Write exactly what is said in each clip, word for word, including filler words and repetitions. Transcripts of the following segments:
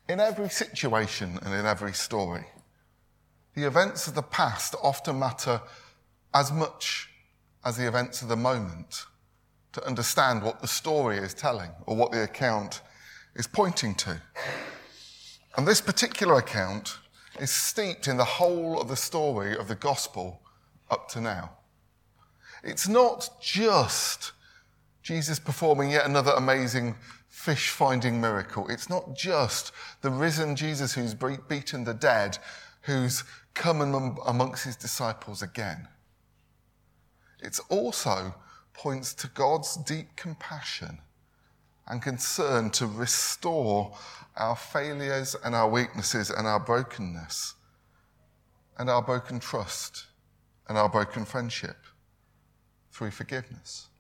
In every situation and in every story, the events of the past often matter as much as the events of the moment to understand what the story is telling or what the account is pointing to. And this particular account is steeped in the whole of the story of the gospel up to now. It's not just Jesus performing yet another amazing fish-finding miracle. It's not just the risen Jesus who's beaten the dead, who's come amongst his disciples again. It also points to God's deep compassion and concern to restore our failures and our weaknesses and our brokenness and our broken trust and our broken friendship through forgiveness.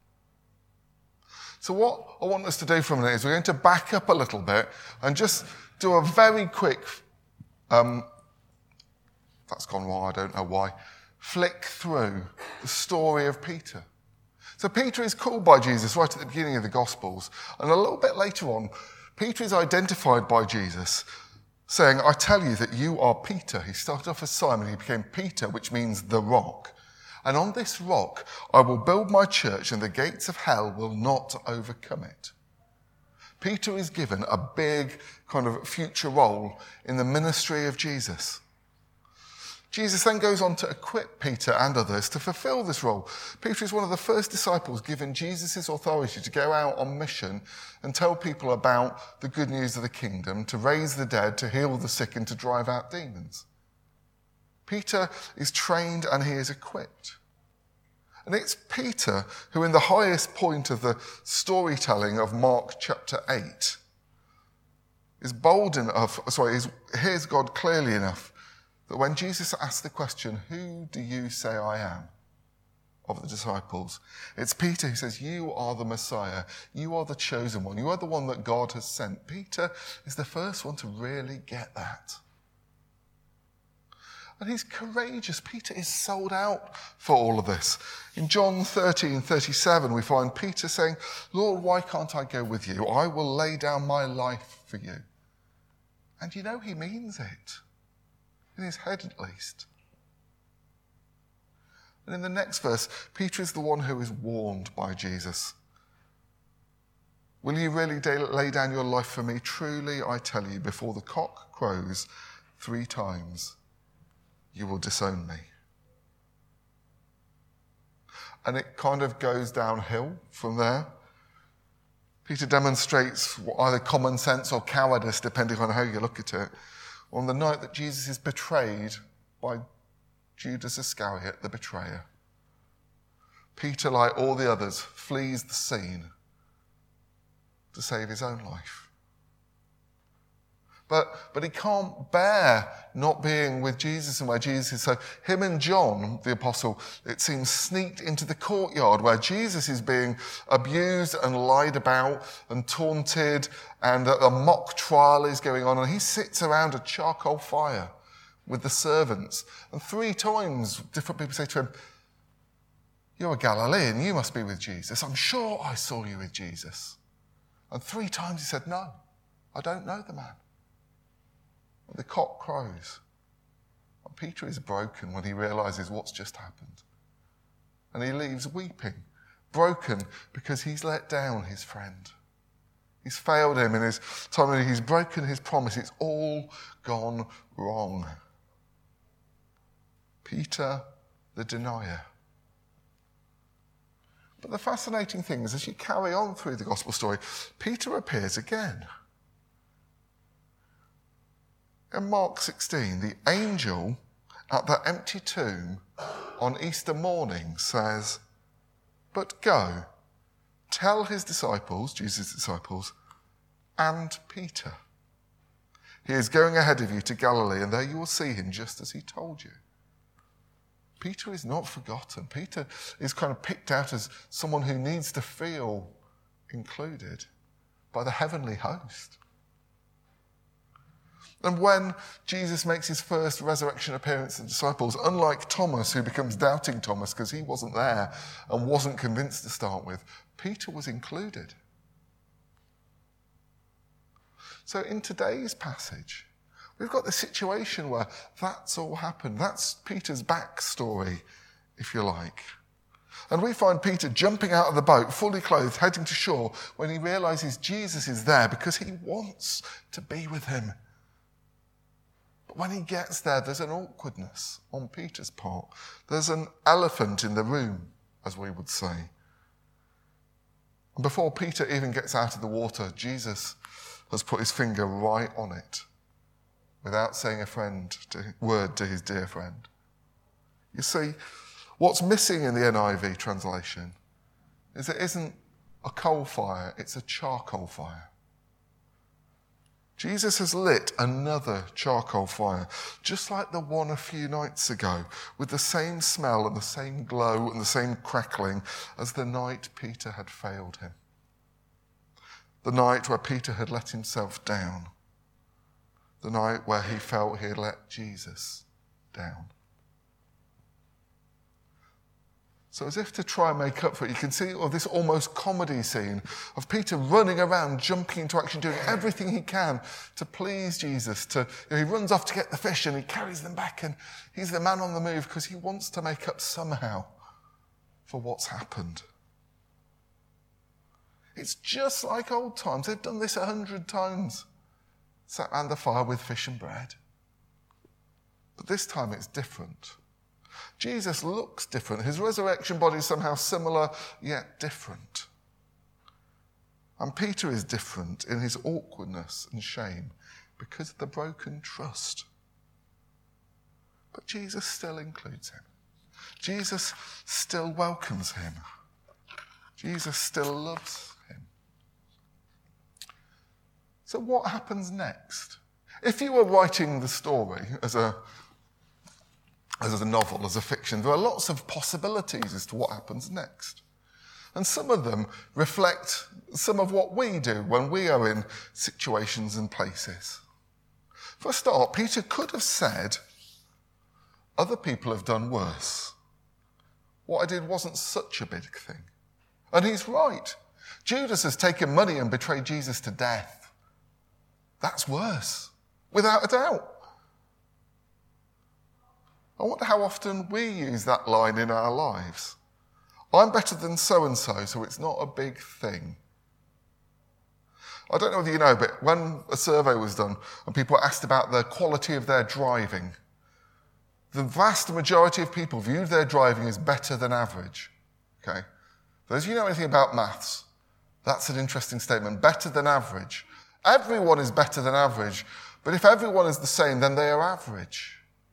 So what I want us to do for a minute is we're going to back up a little bit and just do a very quick, um, that's gone wrong, I don't know why, flick through the story of Peter. So Peter is called by Jesus right at the beginning of the Gospels, and a little bit later on, Peter is identified by Jesus, saying, I tell you that you are Peter. He started off as Simon, he became Peter, which means the rock. And on this rock I will build my church, and the gates of hell will not overcome it. Peter is given a big kind of future role in the ministry of Jesus. Jesus then goes on to equip Peter and others to fulfill this role. Peter is one of the first disciples given Jesus' authority to go out on mission and tell people about the good news of the kingdom, to raise the dead, to heal the sick, and to drive out demons. Peter is trained and he is equipped. And it's Peter who, in the highest point of the storytelling of Mark chapter eight, is bold enough, sorry, is, hears God clearly enough that when Jesus asked the question, who do you say I am, of the disciples, it's Peter who says, you are the Messiah, you are the chosen one, you are the one that God has sent. Peter is the first one to really get that. And he's courageous. Peter is sold out for all of this. In John thirteen thirty-seven, we find Peter saying, Lord, why can't I go with you? I will lay down my life for you. And you know he means it. In his head at least. And in the next verse, Peter is the one who is warned by Jesus. Will you really lay down your life for me? Truly, I tell you, before the cock crows three times, you will disown me. And it kind of goes downhill from there. Peter demonstrates either common sense or cowardice, depending on how you look at it, on the night that Jesus is betrayed by Judas Iscariot, the betrayer. Peter, like all the others, flees the scene to save his own life. But, but he can't bear not being with Jesus and where Jesus is. So him and John, the apostle, it seems sneaked into the courtyard where Jesus is being abused and lied about and taunted, and a, a mock trial is going on. And he sits around a charcoal fire with the servants. And three times different people say to him, you're a Galilean, you must be with Jesus. I'm sure I saw you with Jesus. And three times he said, no, I don't know the man. The cock crows. And Peter is broken when he realizes what's just happened. And he leaves weeping, broken because he's let down his friend. He's failed him in his time, he's broken his promise. It's all gone wrong. Peter, the denier. But the fascinating thing is, as you carry on through the gospel story, Peter appears again. In Mark sixteen, the angel at the empty tomb on Easter morning says, but go, tell his disciples, Jesus' disciples, and Peter, he is going ahead of you to Galilee, and there you will see him just as he told you. Peter is not forgotten. Peter is kind of picked out as someone who needs to feel included by the heavenly host. And when Jesus makes his first resurrection appearance to the disciples, unlike Thomas, who becomes doubting Thomas because he wasn't there and wasn't convinced to start with, Peter was included. So in today's passage, we've got the situation where that's all happened. That's Peter's backstory, if you like. And we find Peter jumping out of the boat, fully clothed, heading to shore, when he realizes Jesus is there because he wants to be with him. But when he gets there, there's an awkwardness on Peter's part. There's an elephant in the room, as we would say. And before Peter even gets out of the water, Jesus has put his finger right on it, without saying a friend to, word to his dear friend. You see, what's missing in the N I V translation is it isn't a coal fire, it's a charcoal fire. Jesus has lit another charcoal fire, just like the one a few nights ago, with the same smell and the same glow and the same crackling as the night Peter had failed him. The night where Peter had let himself down. The night where he felt he had let Jesus down. So as if to try and make up for it, you can see oh, this almost comedy scene of Peter running around, jumping into action, doing everything he can to please Jesus. To, you know, he runs off to get the fish and he carries them back, and he's the man on the move because he wants to make up somehow for what's happened. It's just like old times. They've done this a hundred times. Sat around the fire with fish and bread. But this time it's different. Jesus looks different. His resurrection body is somehow similar, yet different. And Peter is different in his awkwardness and shame because of the broken trust. But Jesus still includes him. Jesus still welcomes him. Jesus still loves him. So what happens next? If you were writing the story as a as a novel, as a fiction, there are lots of possibilities as to what happens next. And some of them reflect some of what we do when we are in situations and places. For a start, Peter could have said, other people have done worse. What I did wasn't such a big thing. And he's right. Judas has taken money and betrayed Jesus to death. That's worse, without a doubt. I wonder how often we use that line in our lives. I'm better than so-and-so, so it's not a big thing. I don't know whether you know, but when a survey was done and people were asked about the quality of their driving, the vast majority of people viewed their driving as better than average. Okay? Those of you know anything about maths, that's an interesting statement. Better than average. Everyone is better than average, but if everyone is the same, then they are average.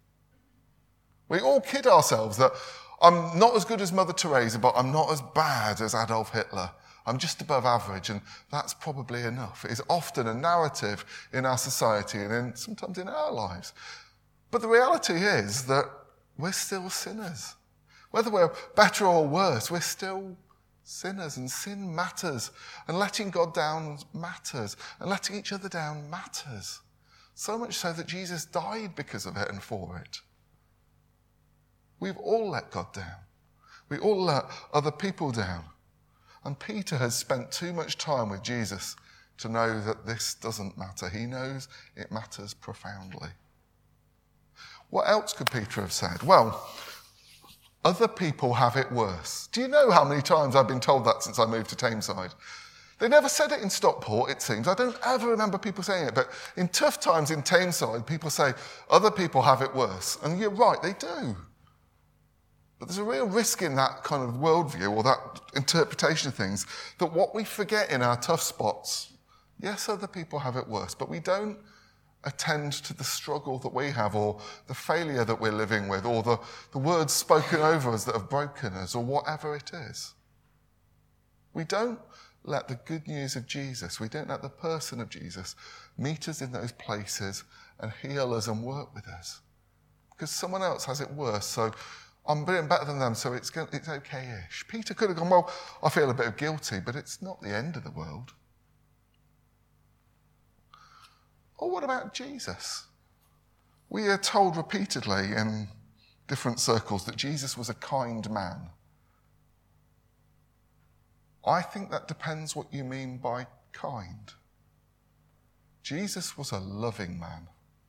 We all kid ourselves that I'm not as good as Mother Teresa, but I'm not as bad as Adolf Hitler. I'm just above average, and that's probably enough. It is often a narrative in our society and in, sometimes in our lives. But the reality is that we're still sinners. Whether we're better or worse, we're still sinners, and sin matters. And letting God down matters. And letting each other down matters. So much so that Jesus died because of it and for it. We've all let God down. We all let other people down. And Peter has spent too much time with Jesus to know that this doesn't matter. He knows it matters profoundly. What else could Peter have said? Well, other people have it worse. Do you know how many times I've been told that since I moved to Tameside? They never said it in Stockport, it seems. I don't ever remember people saying it, but in tough times in Tameside, people say, other people have it worse. And you're right, they do. But there's a real risk in that kind of worldview or that interpretation of things that what we forget in our tough spots, yes, other people have it worse, but we don't attend to the struggle that we have or the failure that we're living with or the, the words spoken over us that have broken us or whatever it is. We don't let the good news of Jesus, we don't let the person of Jesus meet us in those places and heal us and work with us. Because someone else has it worse, so I'm doing better than them, so it's it's okay-ish. Peter could have gone, well, I feel a bit of guilty, but it's not the end of the world. Or what about Jesus? We are told repeatedly in different circles that Jesus was a kind man. I think that depends what you mean by kind. Jesus was a loving man.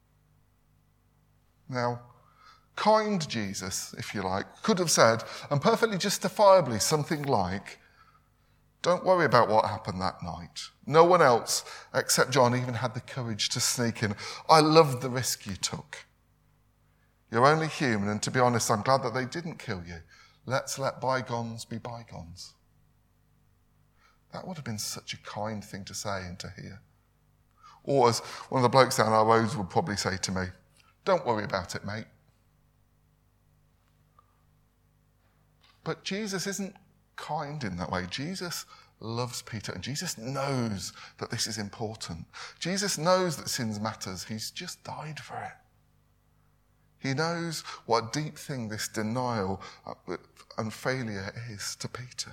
Now, kind Jesus, if you like, could have said, and perfectly justifiably, something like, don't worry about what happened that night. No one else except John even had the courage to sneak in. I loved the risk you took. You're only human, and to be honest, I'm glad that they didn't kill you. Let's let bygones be bygones. That would have been such a kind thing to say and to hear. Or as one of the blokes down our roads would probably say to me, don't worry about it, mate. But Jesus isn't kind in that way. Jesus loves Peter, and Jesus knows that this is important. Jesus knows that sin matters. He's just died for it. He knows what a deep thing this denial and failure is to Peter.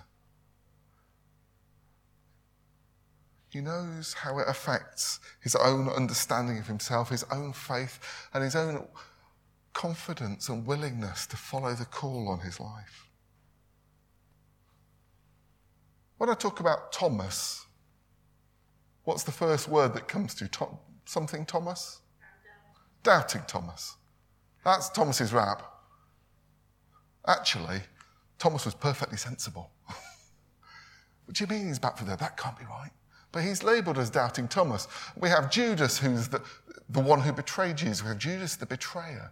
He knows how it affects his own understanding of himself, his own faith, and his own confidence and willingness to follow the call on his life. When I talk about Thomas, what's the first word that comes to Tom, something Thomas? Doubting Thomas. That's Thomas's rap. Actually, Thomas was perfectly sensible. What do you mean he's back for that? That can't be right. But he's labelled as doubting Thomas. We have Judas, who's the, the one who betrayed Jesus. We have Judas, the betrayer.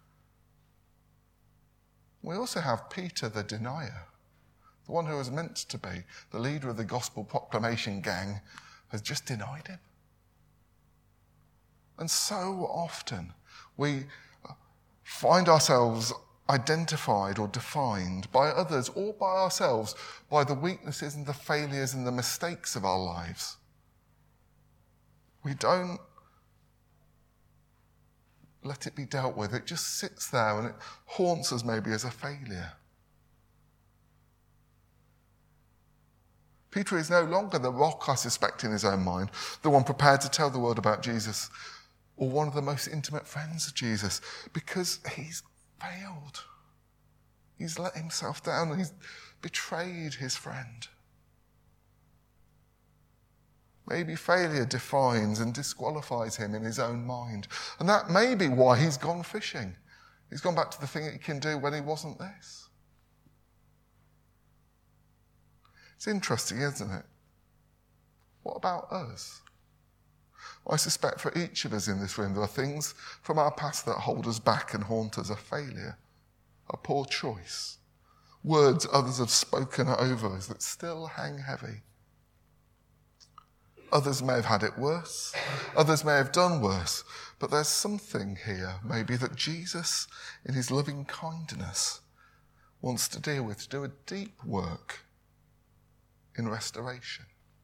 We also have Peter, the denier. The one who was meant to be the leader of the gospel proclamation gang has just denied him. And so often we find ourselves identified or defined by others or by ourselves by the weaknesses and the failures and the mistakes of our lives. We don't let it be dealt with. It just sits there and it haunts us maybe as a failure. Peter is no longer the rock, I suspect, in his own mind, the one prepared to tell the world about Jesus, or one of the most intimate friends of Jesus, because he's failed. He's let himself down. He's betrayed his friend. Maybe failure defines and disqualifies him in his own mind. And that may be why he's gone fishing. He's gone back to the thing that he can do when he wasn't this. It's interesting, isn't it? What about us? I suspect for each of us in this room, there are things from our past that hold us back and haunt us: a failure, a poor choice, words others have spoken over us that still hang heavy. Others may have had it worse, others may have done worse, but there's something here, maybe, that Jesus, in his loving kindness, wants to deal with, to do a deep work in restoration.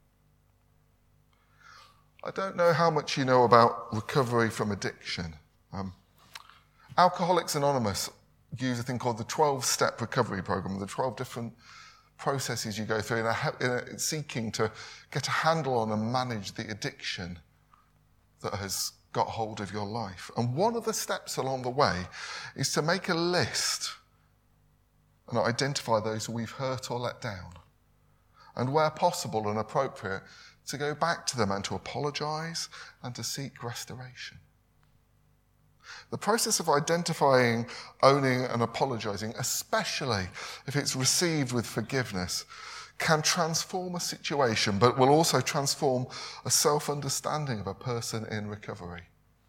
I don't know how much you know about recovery from addiction. Um, Alcoholics Anonymous use a thing called the twelve-step recovery program, the twelve different processes you go through in, a, in a, seeking to get a handle on and manage the addiction that has got hold of your life. And one of the steps along the way is to make a list and identify those who we've hurt or let down. And where possible and appropriate, to go back to them and to apologise and to seek restoration. The process of identifying, owning and apologising, especially if it's received with forgiveness, can transform a situation, but will also transform a self-understanding of a person in recovery.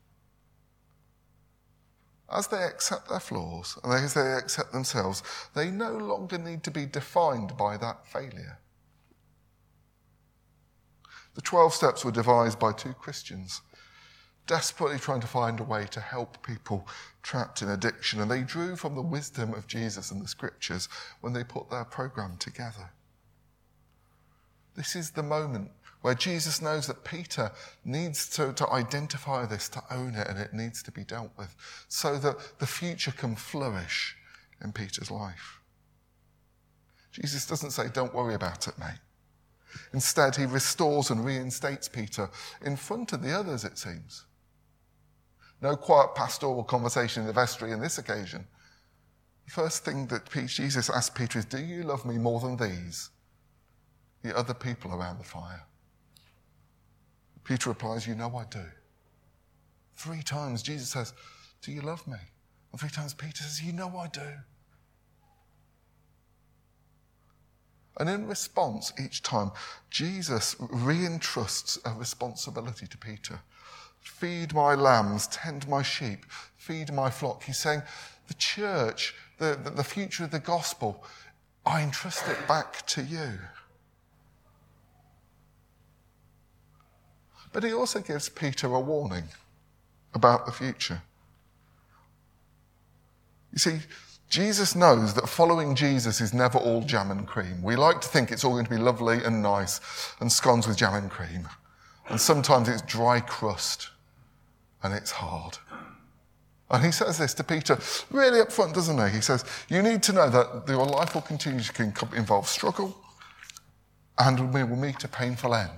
As they accept their flaws and as they accept themselves, they no longer need to be defined by that failure. The twelve steps were devised by two Christians, desperately trying to find a way to help people trapped in addiction, and they drew from the wisdom of Jesus and the scriptures when they put their program together. This is the moment where Jesus knows that Peter needs to, to identify this, to own it, and it needs to be dealt with so that the future can flourish in Peter's life. Jesus doesn't say, don't worry about it, mate. Instead, he restores and reinstates Peter in front of the others, it seems. No quiet pastoral conversation in the vestry on this occasion. The first thing that Jesus asked Peter is, do you love me more than these, the other people around the fire? Peter replies, you know I do. Three times Jesus says, do you love me? And three times Peter says, you know I do. And in response, each time, Jesus reentrusts a responsibility to Peter. Feed my lambs, tend my sheep, feed my flock. He's saying, the church, the, the, the future of the gospel, I entrust it back to you. But he also gives Peter a warning about the future. You see, Jesus knows that following Jesus is never all jam and cream. We like to think it's all going to be lovely and nice and scones with jam and cream. And sometimes it's dry crust and it's hard. And he says this to Peter really up front, doesn't he? He says, you need to know that your life will continue to involve struggle and we will meet a painful end.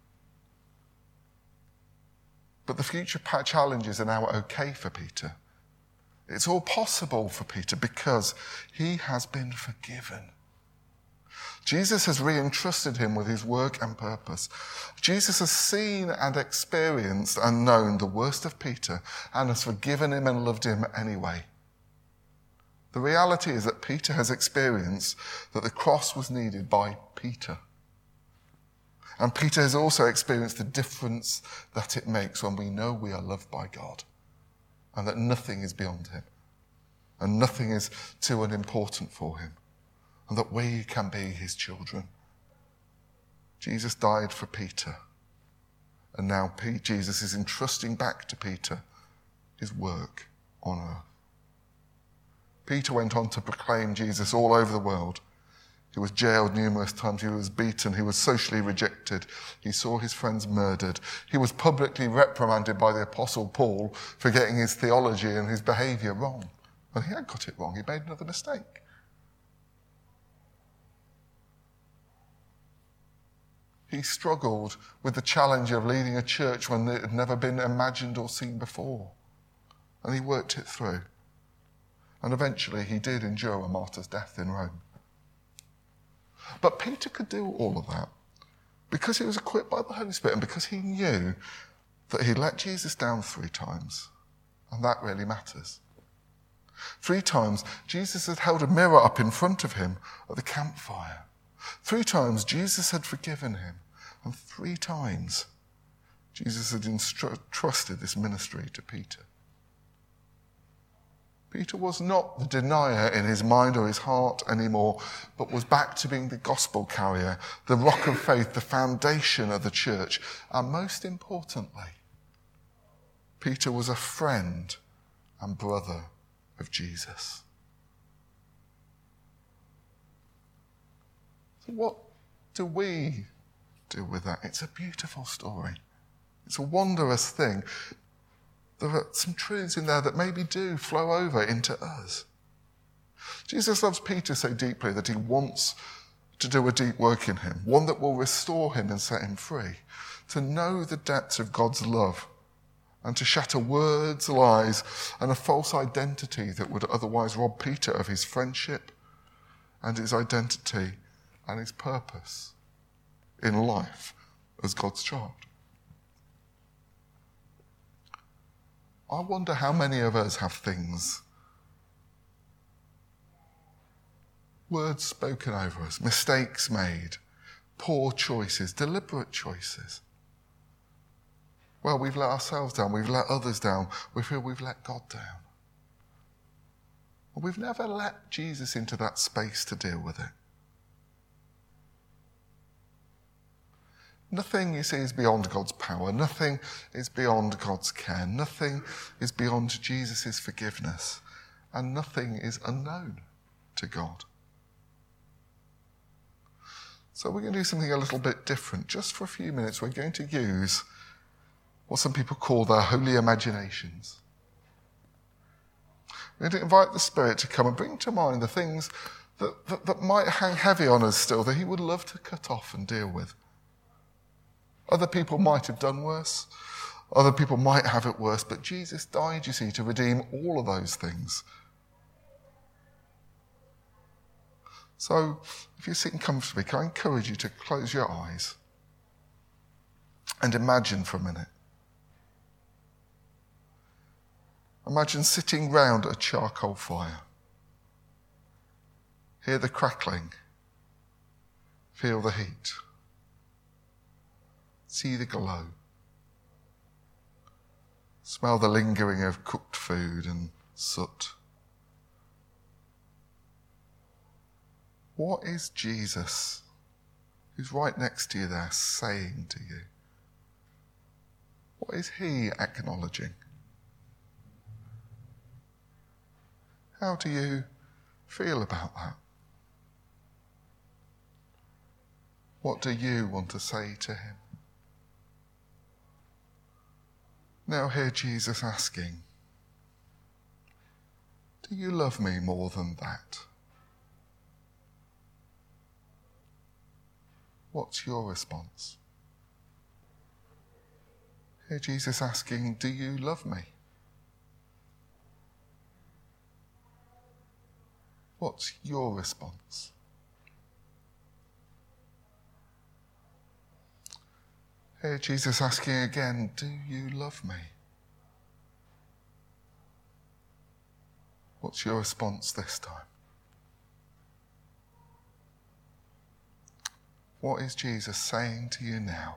But the future challenges are now okay for Peter. It's all possible for Peter because he has been forgiven. Jesus has reentrusted him with his work and purpose. Jesus has seen and experienced and known the worst of Peter and has forgiven him and loved him anyway. The reality is that Peter has experienced that the cross was needed by Peter. And Peter has also experienced the difference that it makes when we know we are loved by God and that nothing is beyond him and nothing is too unimportant for him and that we can be his children. Jesus died for Peter, and now Jesus is entrusting back to Peter his work on earth. Peter went on to proclaim Jesus all over the world. He was jailed numerous times. He was beaten. He was socially rejected. He saw his friends murdered. He was publicly reprimanded by the Apostle Paul for getting his theology and his behaviour wrong. And he had got it wrong. He made another mistake. He struggled with the challenge of leading a church when it had never been imagined or seen before. And he worked it through. And eventually he did endure a martyr's death in Rome. But Peter could do all of that because he was equipped by the Holy Spirit and because he knew that he let Jesus down three times. And that really matters. Three times, Jesus had held a mirror up in front of him at the campfire. Three times, Jesus had forgiven him. And three times, Jesus had entrusted this ministry to Peter. Peter was not the denier in his mind or his heart anymore, but was back to being the gospel carrier, the rock of faith, the foundation of the church. And most importantly, Peter was a friend and brother of Jesus. So what do we do with that? It's a beautiful story. It's a wondrous thing. There are some truths in there that maybe do flow over into us. Jesus loves Peter so deeply that he wants to do a deep work in him, one that will restore him and set him free, to know the depths of God's love and to shatter words, lies, and a false identity that would otherwise rob Peter of his friendship and his identity and his purpose in life as God's child. I wonder how many of us have things, words spoken over us, mistakes made, poor choices, deliberate choices. Well, we've let ourselves down, we've let others down, we feel we've let God down. Well, we've never let Jesus into that space to deal with it. Nothing, you see, is beyond God's power. Nothing is beyond God's care. Nothing is beyond Jesus' forgiveness. And nothing is unknown to God. So we're going to do something a little bit different. Just for a few minutes, we're going to use what some people call their holy imaginations. We're going to invite the Spirit to come and bring to mind the things that, that, that might hang heavy on us still, that he would love to cut off and deal with. Other people might have done worse. Other people might have it worse. But Jesus died, you see, to redeem all of those things. So, if you're sitting comfortably, can I encourage you to close your eyes? And imagine for a minute. Imagine sitting round a charcoal fire. Hear the crackling. Feel the heat. See the glow. Smell the lingering of cooked food and soot. What is Jesus, who's right next to you there, saying to you? What is he acknowledging? How do you feel about that? What do you want to say to him? Now hear Jesus asking, do you love me more than that? What's your response? Hear Jesus asking, do you love me? What's your response? Hear Jesus asking again, do you love me? What's your response this time? What is Jesus saying to you now?